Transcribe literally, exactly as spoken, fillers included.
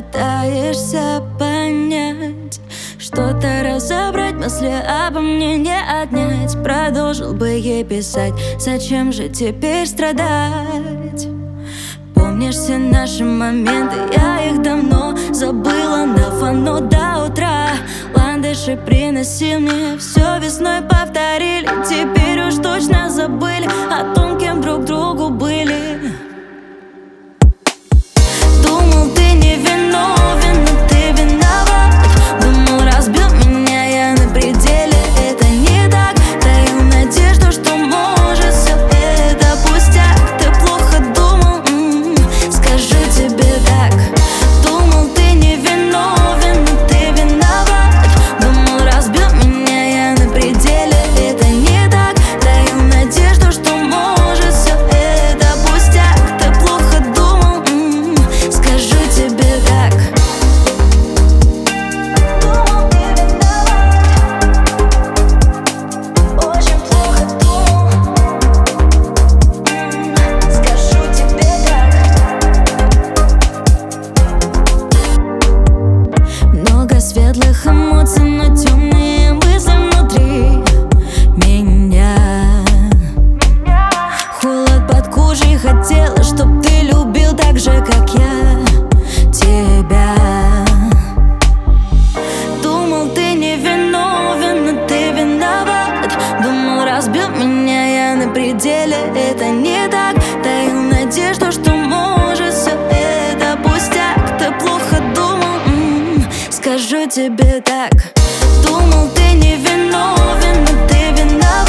пытаешься понять, что-то разобрать, мысли обо мне не отнять. Продолжил бы ей писать, зачем же теперь страдать? Помнишь все наши моменты, я их давно забыла. На фоно до утра ландыши приносил мне, все весной повторили. Теперь уж точно забыли о том, кем друг другу были. Думал, ты не виновен, но ты виноват. Думал, разбил меня я на пределе, это не так. Таил надежду, что может все это пустяк. Ты плохо думал, м-м, скажу тебе так. Думал, ты не виновен, но ты виноват. Думал, разбил меня я на пределе, это не так. Таил надежду, что может все это пустяк. Ты плохо думал, м-м, скажу тебе так. Думал, ты виноват. Очень плохо думал, м-м, скажу тебе так. Много светлых эмоций, но темные мысли внутри меня. Холод под кожей, хотела, чтоб ты любил так же, как я тебя. Думал, ты не виновен, но ты виноват. Думал, разбил меня я на пределе, это не так. Таил надежду, что может все это пустяк. Ты плохо думал, м-м, скажу тебе так. Думал, ты не виновен, но ты виноват.